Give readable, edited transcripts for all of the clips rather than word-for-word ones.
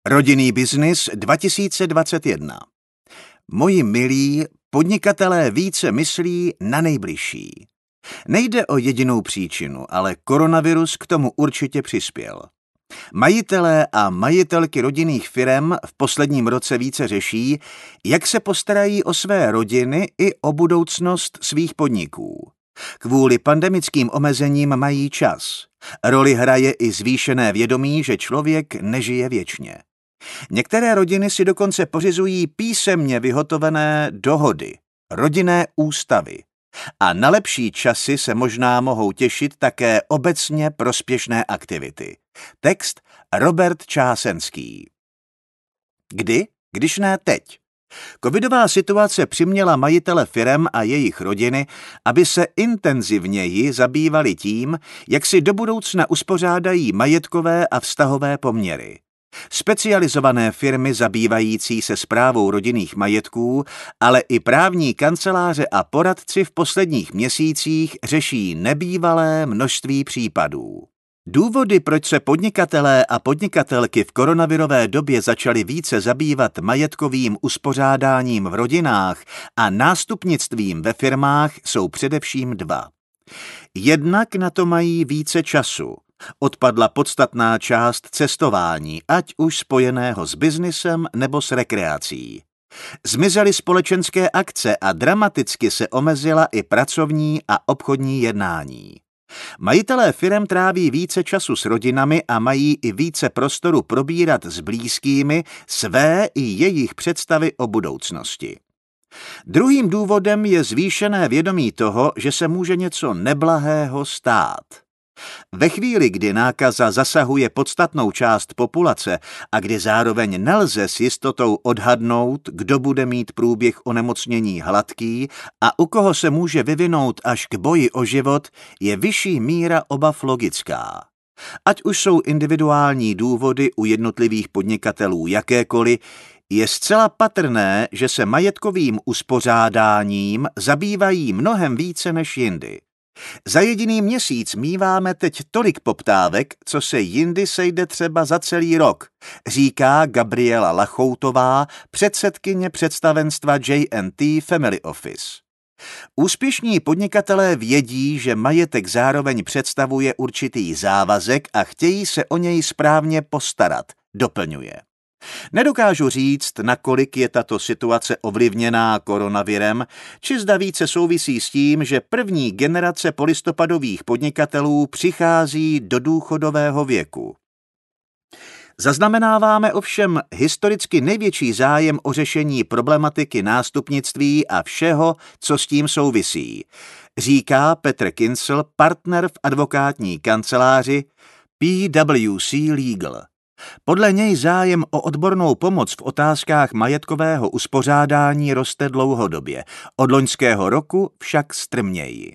Rodinný biznis 2021. Moji milí, podnikatelé více myslí na nejbližší. Nejde o jedinou příčinu, ale koronavirus k tomu určitě přispěl. Majitelé a majitelky rodinných firem v posledním roce více řeší, jak se postarají o své rodiny i o budoucnost svých podniků. Kvůli pandemickým omezením mají čas. Roli hraje i zvýšené vědomí, že člověk nežije věčně. Některé rodiny si dokonce pořizují písemně vyhotovené dohody, rodinné ústavy. A na lepší časy se možná mohou těšit také obecně prospěšné aktivity. Text Robert Čásenský. Kdy? Když ne teď. Covidová situace přiměla majitele firem a jejich rodiny, aby se intenzivněji zabývali tím, jak si do budoucna uspořádají majetkové a vztahové poměry. Specializované firmy zabývající se správou rodinných majetků, ale i právní kanceláře a poradci v posledních měsících řeší nebývalé množství případů. Důvody, proč se podnikatelé a podnikatelky v koronavirové době začali více zabývat majetkovým uspořádáním v rodinách a nástupnictvím ve firmách, jsou především dva. Jednak na to mají více času. Odpadla podstatná část cestování, ať už spojeného s biznisem nebo s rekreací. Zmizely společenské akce a dramaticky se omezila i pracovní a obchodní jednání. Majitelé firem tráví více času s rodinami a mají i více prostoru probírat s blízkými své i jejich představy o budoucnosti. Druhým důvodem je zvýšené vědomí toho, že se může něco neblahého stát. Ve chvíli, kdy nákaza zasahuje podstatnou část populace a kdy zároveň nelze s jistotou odhadnout, kdo bude mít průběh onemocnění hladký a u koho se může vyvinout až k boji o život, je vyšší míra obav logická. Ať už jsou individuální důvody u jednotlivých podnikatelů jakékoliv, je zcela patrné, že se majetkovým uspořádáním zabývají mnohem více než jindy. Za jediný měsíc míváme teď tolik poptávek, co se jindy sejde třeba za celý rok, říká Gabriela Lachoutová, předsedkyně představenstva J&T Family Office. Úspěšní podnikatelé vědí, že majetek zároveň představuje určitý závazek a chtějí se o něj správně postarat, doplňuje. Nedokážu říct, nakolik je tato situace ovlivněná koronavirem, či zda více souvisí s tím, že první generace polistopadových podnikatelů přichází do důchodového věku. Zaznamenáváme ovšem historicky největší zájem o řešení problematiky nástupnictví a všeho, co s tím souvisí, říká Petr Kincl, partner v advokátní kanceláři PwC Legal. Podle něj zájem o odbornou pomoc v otázkách majetkového uspořádání roste dlouhodobě, od loňského roku však strměji.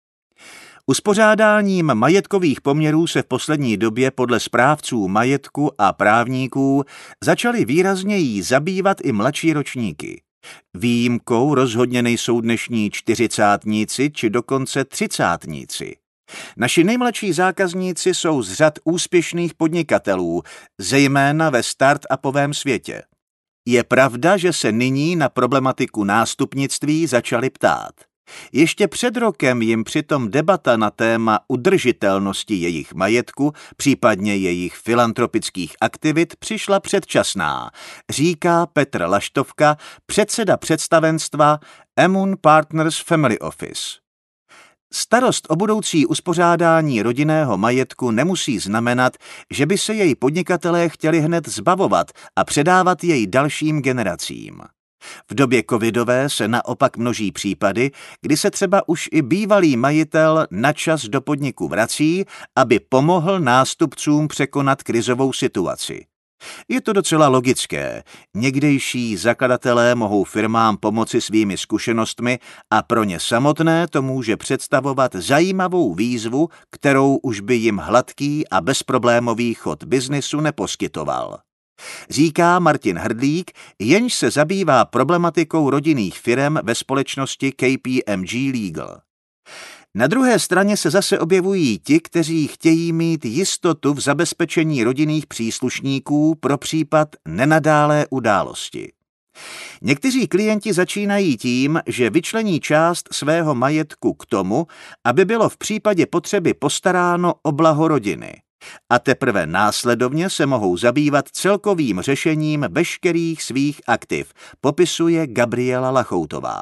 Uspořádáním majetkových poměrů se v poslední době podle správců majetku a právníků začaly výrazněji zabývat i mladší ročníky. Výjimkou rozhodně nejsou dnešní čtyřicátníci či dokonce třicátníci. Naši nejmladší zákazníci jsou z řad úspěšných podnikatelů, zejména ve start-upovém světě. Je pravda, že se nyní na problematiku nástupnictví začali ptát. Ještě před rokem jim přitom debata na téma udržitelnosti jejich majetku, případně jejich filantropických aktivit, přišla předčasná, říká Petr Laštovka, předseda představenstva Emun Partners Family Office. Starost o budoucí uspořádání rodinného majetku nemusí znamenat, že by se jej podnikatelé chtěli hned zbavovat a předávat jej dalším generacím. V době covidové se naopak množí případy, kdy se třeba už i bývalý majitel načas do podniku vrací, aby pomohl nástupcům překonat krizovou situaci. Je to docela logické. Někdejší zakladatelé mohou firmám pomoci svými zkušenostmi a pro ně samotné to může představovat zajímavou výzvu, kterou už by jim hladký a bezproblémový chod biznisu neposkytoval. Říká Martin Hrdlík, jenž se zabývá problematikou rodinných firem ve společnosti KPMG Legal. Na druhé straně se zase objevují ti, kteří chtějí mít jistotu v zabezpečení rodinných příslušníků pro případ nenadálé události. Někteří klienti začínají tím, že vyčlení část svého majetku k tomu, aby bylo v případě potřeby postaráno o blaho rodiny. A teprve následovně se mohou zabývat celkovým řešením veškerých svých aktiv, popisuje Gabriela Lachoutová.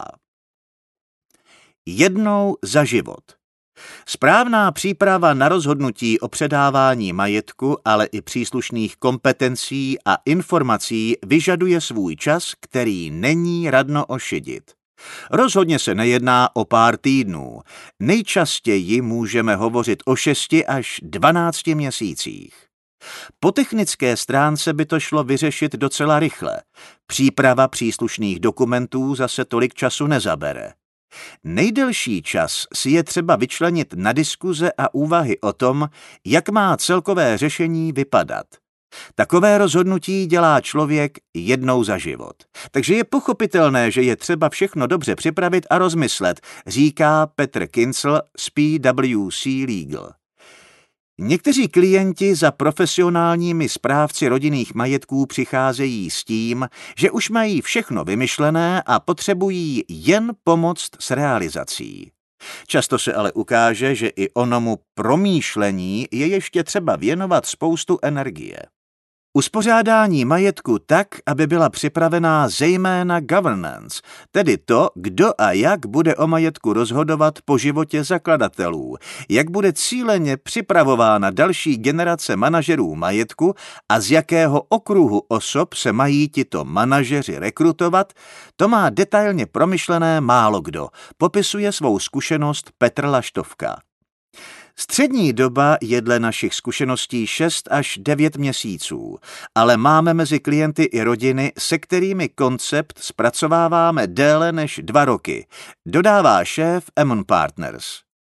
Jednou za život. Správná příprava na rozhodnutí o předávání majetku, ale i příslušných kompetencí a informací vyžaduje svůj čas, který není radno ošidit. Rozhodně se nejedná o pár týdnů. Nejčastěji můžeme hovořit o 6 až 12 měsících. Po technické stránce by to šlo vyřešit docela rychle. Příprava příslušných dokumentů zase tolik času nezabere. Nejdelší čas si je třeba vyčlenit na diskuze a úvahy o tom, jak má celkové řešení vypadat. Takové rozhodnutí dělá člověk jednou za život. Takže je pochopitelné, že je třeba všechno dobře připravit a rozmyslet, říká Petr Kincl z PwC Legal. Někteří klienti za profesionálními správci rodinných majetků přicházejí s tím, že už mají všechno vymyšlené a potřebují jen pomoct s realizací. Často se ale ukáže, že i onomu promýšlení je ještě třeba věnovat spoustu energie. Uspořádání majetku tak, aby byla připravená zejména governance, tedy to, kdo a jak bude o majetku rozhodovat po životě zakladatelů, jak bude cíleně připravována další generace manažerů majetku a z jakého okruhu osob se mají tito manažeři rekrutovat, to má detailně promyšlené málo kdo, popisuje svou zkušenost Petr Laštovka. Střední doba je dle našich zkušeností 6 až 9 měsíců, ale máme mezi klienty i rodiny, se kterými koncept zpracováváme déle než 2 roky, dodává šéf Ammon Partners.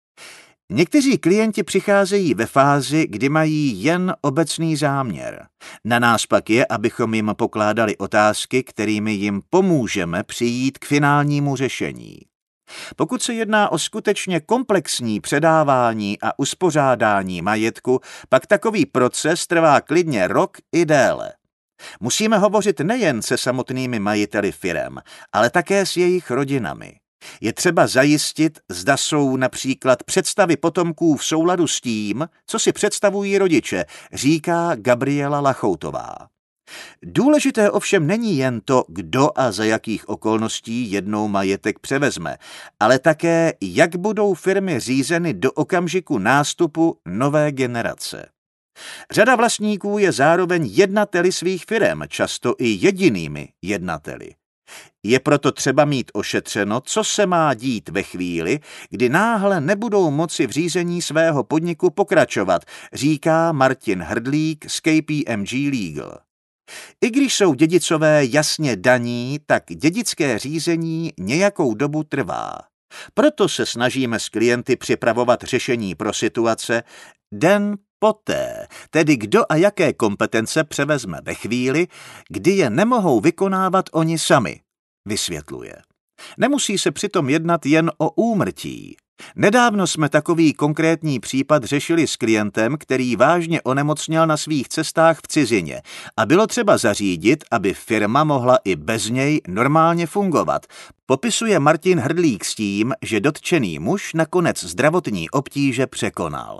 Někteří klienti přicházejí ve fázi, kdy mají jen obecný záměr. Na nás pak je, abychom jim pokládali otázky, kterými jim pomůžeme přijít k finálnímu řešení. Pokud se jedná o skutečně komplexní předávání a uspořádání majetku, pak takový proces trvá klidně rok i déle. Musíme hovořit nejen se samotnými majiteli firem, ale také s jejich rodinami. Je třeba zajistit, zda jsou například představy potomků v souladu s tím, co si představují rodiče, říká Gabriela Lachoutová. Důležité ovšem není jen to, kdo a za jakých okolností jednou majetek převezme, ale také, jak budou firmy řízeny do okamžiku nástupu nové generace. Řada vlastníků je zároveň jednateli svých firem, často i jedinými jednateli. Je proto třeba mít ošetřeno, co se má dít ve chvíli, kdy náhle nebudou moci v řízení svého podniku pokračovat, říká Martin Hrdlík z KPMG Legal. I když jsou dědicové jasně daní, tak dědické řízení nějakou dobu trvá. Proto se snažíme s klienty připravovat řešení pro situace den poté, tedy kdo a jaké kompetence převezme ve chvíli, kdy je nemohou vykonávat oni sami, vysvětluje. Nemusí se přitom jednat jen o úmrtí. Nedávno jsme takový konkrétní případ řešili s klientem, který vážně onemocněl na svých cestách v cizině a bylo třeba zařídit, aby firma mohla i bez něj normálně fungovat. Popisuje Martin Hrdlík s tím, že dotčený muž nakonec zdravotní obtíže překonal.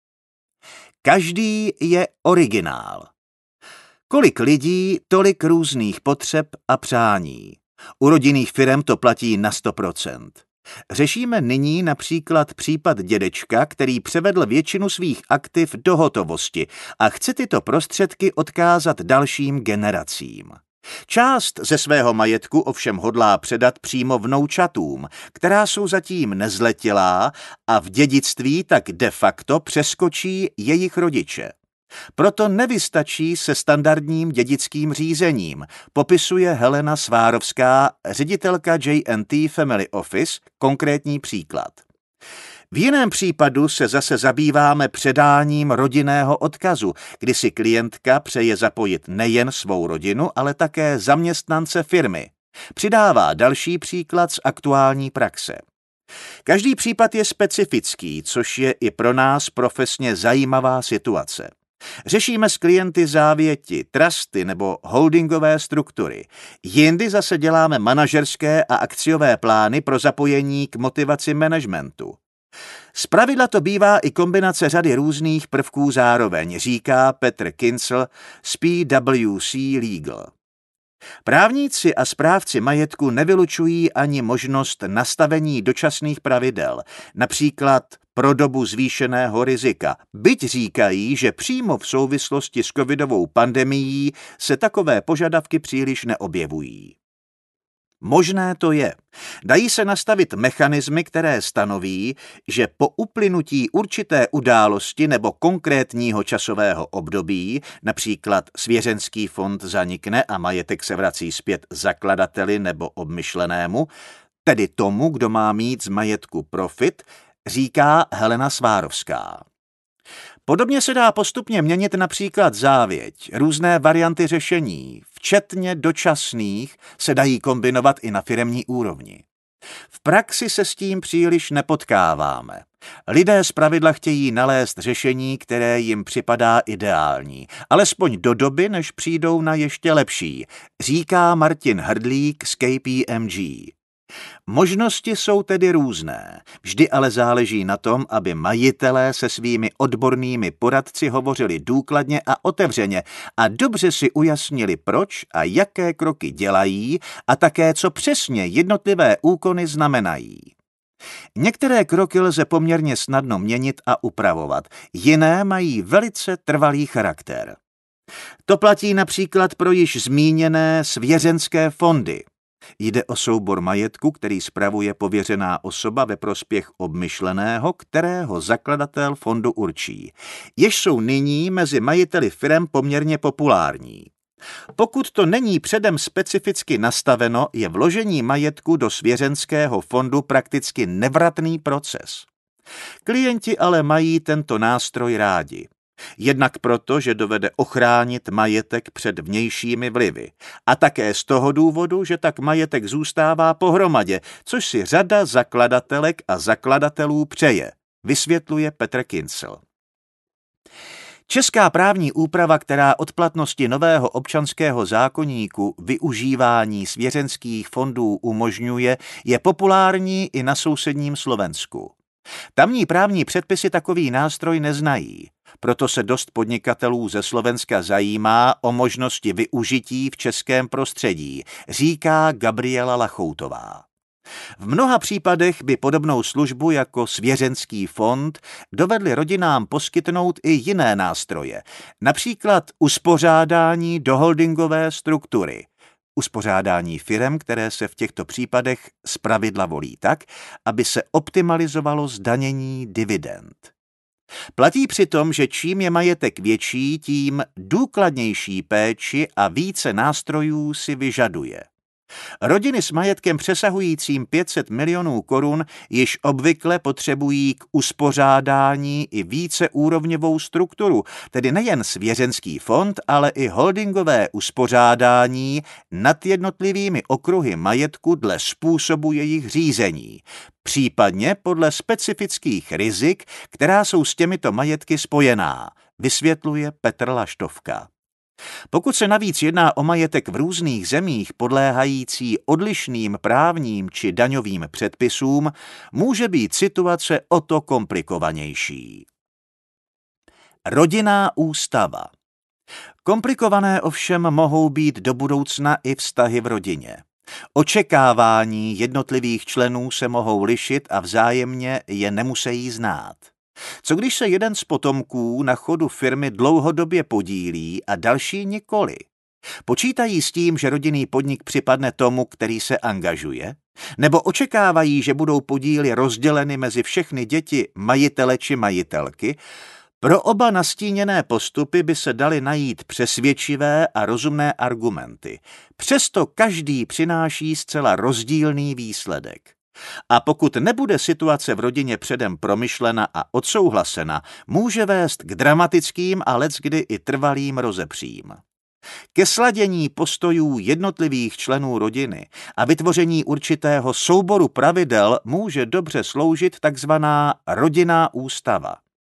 Každý je originál. Kolik lidí, tolik různých potřeb a přání. U rodinných firem to platí na 100%. Řešíme nyní například případ dědečka, který převedl většinu svých aktiv do hotovosti a chce tyto prostředky odkázat dalším generacím. Část ze svého majetku ovšem hodlá předat přímo vnoučatům, která jsou zatím nezletilá a v dědictví tak de facto přeskočí jejich rodiče. Proto nevystačí se standardním dědickým řízením, popisuje Helena Svárovská, ředitelka J&T Family Office, konkrétní příklad. V jiném případu se zase zabýváme předáním rodinného odkazu, kdy si klientka přeje zapojit nejen svou rodinu, ale také zaměstnance firmy. Přidává další příklad z aktuální praxe. Každý případ je specifický, což je i pro nás profesně zajímavá situace. Řešíme s klienty závěti, trusty nebo holdingové struktury. Jindy zase děláme manažerské a akciové plány pro zapojení k motivaci managementu. Zpravidla to bývá i kombinace řady různých prvků zároveň, říká Petr Kincl z PwC Legal. Právníci a správci majetku nevylučují ani možnost nastavení dočasných pravidel, například pro dobu zvýšeného rizika, byť říkají, že přímo v souvislosti s covidovou pandemií se takové požadavky příliš neobjevují. Možné to je. Dají se nastavit mechanismy, které stanoví, že po uplynutí určité události nebo konkrétního časového období, například svěřenský fond zanikne a majetek se vrací zpět zakladateli nebo obmyšlenému, tedy tomu, kdo má mít z majetku profit, říká Helena Svárovská. Podobně se dá postupně měnit například závěť. Různé varianty řešení, včetně dočasných, se dají kombinovat i na firemní úrovni. V praxi se s tím příliš nepotkáváme. Lidé zpravidla chtějí nalézt řešení, které jim připadá ideální, alespoň do doby, než přijdou na ještě lepší, říká Martin Hrdlík z KPMG. Možnosti jsou tedy různé, vždy ale záleží na tom, aby majitelé se svými odbornými poradci hovořili důkladně a otevřeně a dobře si ujasnili, proč a jaké kroky dělají a také, co přesně jednotlivé úkony znamenají. Některé kroky lze poměrně snadno měnit a upravovat, jiné mají velice trvalý charakter. To platí například pro již zmíněné svěřenské fondy. Jde o soubor majetku, který spravuje pověřená osoba ve prospěch obmyšleného, kterého zakladatel fondu určí, jež jsou nyní mezi majiteli firem poměrně populární. Pokud to není předem specificky nastaveno, je vložení majetku do svěřenského fondu prakticky nevratný proces. Klienti ale mají tento nástroj rádi. Jednak proto, že dovede ochránit majetek před vnějšími vlivy. A také z toho důvodu, že tak majetek zůstává pohromadě, což si řada zakladatelek a zakladatelů přeje, vysvětluje Petr Kincl. Česká právní úprava, která od platnosti nového občanského zákoníku využívání svěřenských fondů umožňuje, je populární i na sousedním Slovensku. Tamní právní předpisy takový nástroj neznají, proto se dost podnikatelů ze Slovenska zajímá o možnosti využití v českém prostředí, říká Gabriela Lachoutová. V mnoha případech by podobnou službu jako svěřenský fond dovedly rodinám poskytnout i jiné nástroje, například uspořádání do holdingové struktury, uspořádání firem, které se v těchto případech zpravidla volí tak, aby se optimalizovalo zdanění dividend. Platí přitom, že čím je majetek větší, tím důkladnější péči a více nástrojů si vyžaduje. Rodiny s majetkem přesahujícím 500 milionů korun již obvykle potřebují k uspořádání i víceúrovňovou strukturu, tedy nejen svěřenský fond, ale i holdingové uspořádání nad jednotlivými okruhy majetku dle způsobu jejich řízení, případně podle specifických rizik, která jsou s těmito majetky spojená, vysvětluje Petr Laštovka. Pokud se navíc jedná o majetek v různých zemích podléhající odlišným právním či daňovým předpisům, může být situace o to komplikovanější. Rodinná ústava. Komplikované ovšem mohou být do budoucna i vztahy v rodině. Očekávání jednotlivých členů se mohou lišit a vzájemně je nemusejí znát. Co když se jeden z potomků na chodu firmy dlouhodobě podílí a další nikoli? Počítají s tím, že rodinný podnik připadne tomu, který se angažuje? Nebo očekávají, že budou podíly rozděleny mezi všechny děti majitele či majitelky? Pro oba nastíněné postupy by se daly najít přesvědčivé a rozumné argumenty. Přesto každý přináší zcela rozdílný výsledek. A pokud nebude situace v rodině předem promyšlena a odsouhlasena, může vést k dramatickým a leckdy i trvalým rozepřím. Ke sladění postojů jednotlivých členů rodiny a vytvoření určitého souboru pravidel může dobře sloužit takzvaná rodinná ústava.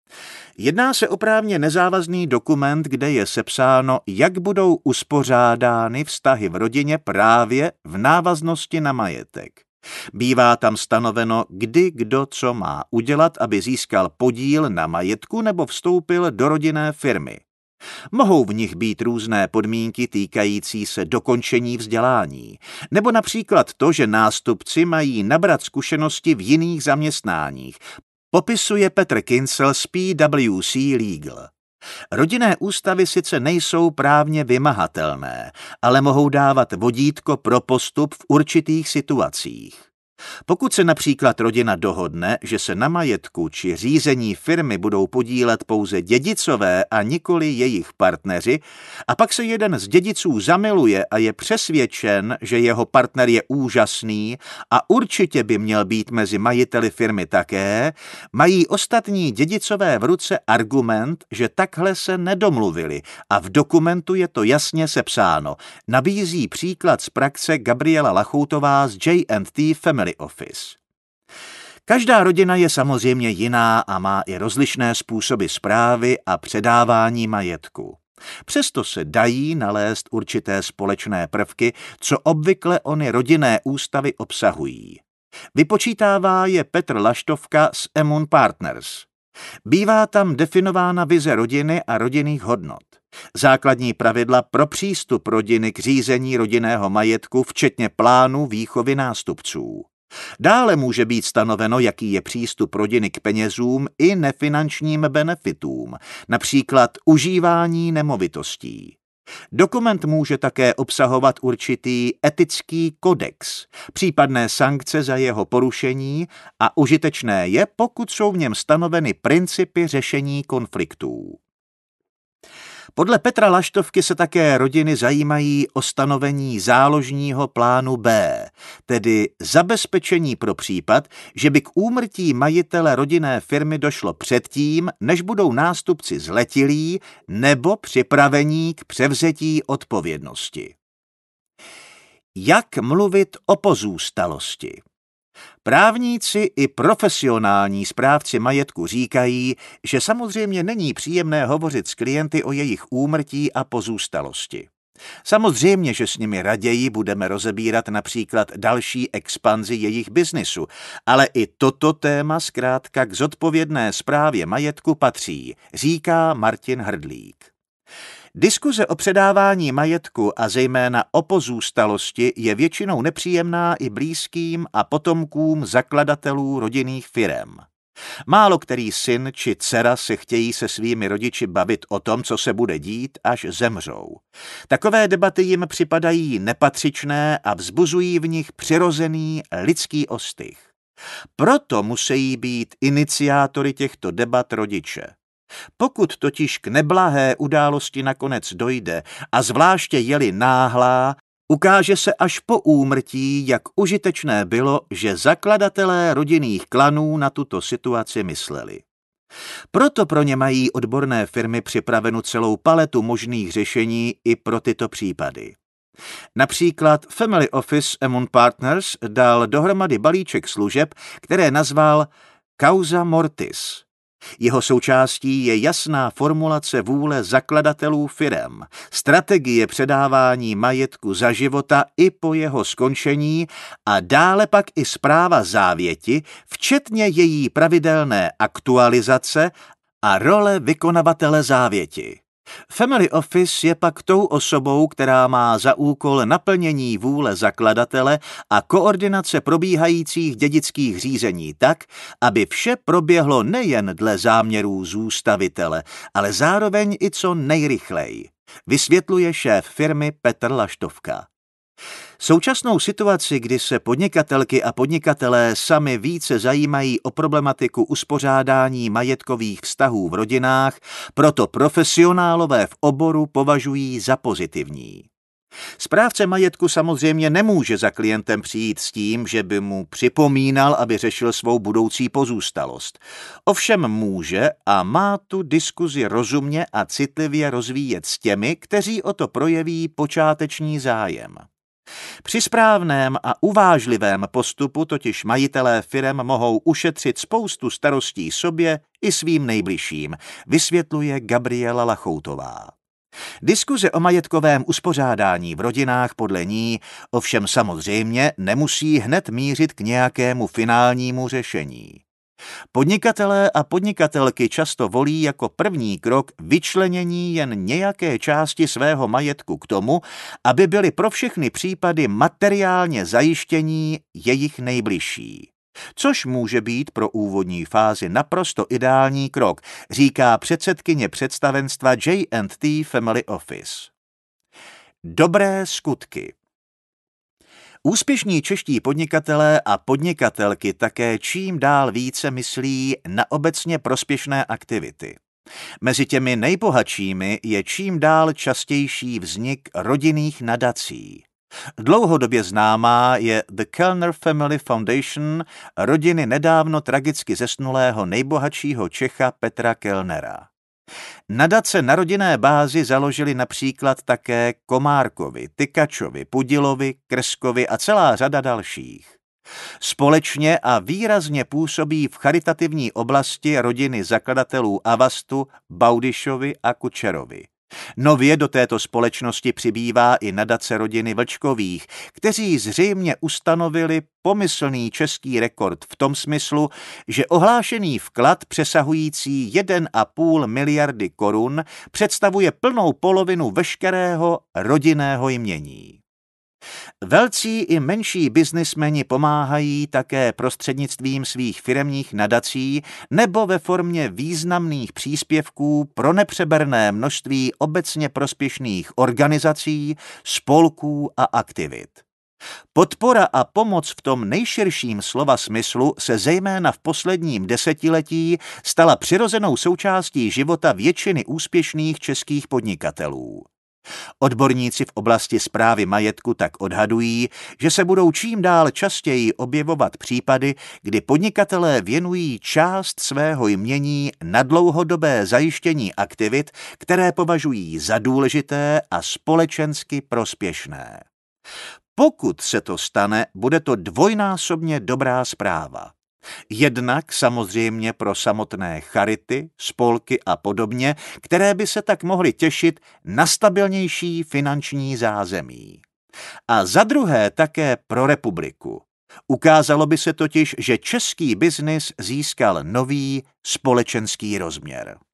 Jedná se o právně nezávazný dokument, kde je sepsáno, jak budou uspořádány vztahy v rodině právě v návaznosti na majetek. Bývá tam stanoveno, kdy kdo co má udělat, aby získal podíl na majetku nebo vstoupil do rodinné firmy. Mohou v nich být různé podmínky týkající se dokončení vzdělání, nebo například to, že nástupci mají nabrat zkušenosti v jiných zaměstnáních, popisuje Petr Kincel z PwC Legal. Rodinné ústavy sice nejsou právně vymahatelné, ale mohou dávat vodítko pro postup v určitých situacích. Pokud se například rodina dohodne, že se na majetku či řízení firmy budou podílet pouze dědicové a nikoli jejich partneři, a pak se jeden z dědiců zamiluje a je přesvědčen, že jeho partner je úžasný a určitě by měl být mezi majiteli firmy také, mají ostatní dědicové v ruce argument, že takhle se nedomluvili a v dokumentu je to jasně sepsáno. Nabízí příklad z praxe Gabriela Lachoutová z J&T Family Office. Každá rodina je samozřejmě jiná a má i rozlišné způsoby správy a předávání majetku. Přesto se dají nalézt určité společné prvky, co obvykle ony rodinné ústavy obsahují. Vypočítává je Petr Laštovka z Emun Partners. Bývá tam definována vize rodiny a rodinných hodnot. Základní pravidla pro přístup rodiny k řízení rodinného majetku, včetně plánu výchovy nástupců. Dále může být stanoveno, jaký je přístup rodiny k penězům i nefinančním benefitům, například užívání nemovitostí. Dokument může také obsahovat určitý etický kodex, případné sankce za jeho porušení a užitečné je, pokud jsou v něm stanoveny principy řešení konfliktů. Podle Petra Laštovky se také rodiny zajímají o stanovení záložního plánu B, tedy zabezpečení pro případ, že by k úmrtí majitele rodinné firmy došlo předtím, než budou nástupci zletilí nebo připravení k převzetí odpovědnosti. Jak mluvit o pozůstalosti? Právníci i profesionální správci majetku říkají, že samozřejmě není příjemné hovořit s klienty o jejich úmrtí a pozůstalosti. Samozřejmě, že s nimi raději budeme rozebírat například další expanzi jejich biznisu, ale i toto téma zkrátka k zodpovědné správě majetku patří, říká Martin Hrdlík. Diskuze o předávání majetku a zejména o pozůstalosti je většinou nepříjemná i blízkým a potomkům zakladatelů rodinných firem. Málo který syn či dcera se chtějí se svými rodiči bavit o tom, co se bude dít, až zemřou. Takové debaty jim připadají nepatřičné a vzbuzují v nich přirozený lidský ostych. Proto musí být iniciátory těchto debat rodiče. Pokud totiž k neblahé události nakonec dojde a zvláště je-li náhlá, ukáže se až po úmrtí, jak užitečné bylo, že zakladatelé rodinných klanů na tuto situaci mysleli. Proto pro ně mají odborné firmy připravenu celou paletu možných řešení i pro tyto případy. Například Family Office Emun Partners dal dohromady balíček služeb, které nazval Causa Mortis. Jeho součástí je jasná formulace vůle zakladatelů firem, strategie předávání majetku za života i po jeho skončení a dále pak i správa závěti, včetně její pravidelné aktualizace a role vykonavatele závěti. Family Office je pak tou osobou, která má za úkol naplnění vůle zakladatele a koordinace probíhajících dědických řízení tak, aby vše proběhlo nejen dle záměrů zůstavitele, ale zároveň i co nejrychleji, vysvětluje šéf firmy Petr Laštovka. Současnou situaci, kdy se podnikatelky a podnikatelé sami více zajímají o problematiku uspořádání majetkových vztahů v rodinách, proto profesionálové v oboru považují za pozitivní. Správce majetku samozřejmě nemůže za klientem přijít s tím, že by mu připomínal, aby řešil svou budoucí pozůstalost. Ovšem může a má tu diskuzi rozumně a citlivě rozvíjet s těmi, kteří o to projeví počáteční zájem. Při správném a uvážlivém postupu totiž majitelé firem mohou ušetřit spoustu starostí sobě i svým nejbližším, vysvětluje Gabriela Lachoutová. Diskuze o majetkovém uspořádání v rodinách podle ní ovšem samozřejmě nemusí hned mířit k nějakému finálnímu řešení. Podnikatelé a podnikatelky často volí jako první krok vyčlenění jen nějaké části svého majetku k tomu, aby byly pro všechny případy materiálně zajištění jejich nejbližší. Což může být pro úvodní fázi naprosto ideální krok, říká předsedkyně představenstva J&T Family Office. Dobré skutky. Úspěšní čeští podnikatelé a podnikatelky také čím dál více myslí na obecně prospěšné aktivity. Mezi těmi nejbohatšími je čím dál častější vznik rodinných nadací. Dlouhodobě známá je The Kellner Family Foundation rodiny nedávno tragicky zesnulého nejbohatšího Čecha Petra Kellnera. Nadace na rodinné bázi založili například také Komárkovi, Tykačovi, Pudilovi, Krskovi a celá řada dalších. Společně a výrazně působí v charitativní oblasti rodiny zakladatelů Avastu, Baudyšovi a Kučerovi. Nově do této společnosti přibývá i nadace rodiny Vlčkových, kteří zřejmě ustanovili pomyslný český rekord v tom smyslu, že ohlášený vklad přesahující 1,5 miliardy korun představuje plnou polovinu veškerého rodinného jmění. Velcí i menší biznismeni pomáhají také prostřednictvím svých firemních nadací nebo ve formě významných příspěvků pro nepřeberné množství obecně prospěšných organizací, spolků a aktivit. Podpora a pomoc v tom nejširším slova smyslu se zejména v posledním desetiletí stala přirozenou součástí života většiny úspěšných českých podnikatelů. Odborníci v oblasti správy majetku tak odhadují, že se budou čím dál častěji objevovat případy, kdy podnikatelé věnují část svého jmění na dlouhodobé zajištění aktivit, které považují za důležité a společensky prospěšné. Pokud se to stane, bude to dvojnásobně dobrá zpráva. Jednak samozřejmě pro samotné charity, spolky a podobně, které by se tak mohly těšit na stabilnější finanční zázemí. A za druhé také pro republiku. Ukázalo by se totiž, že český biznis získal nový společenský rozměr.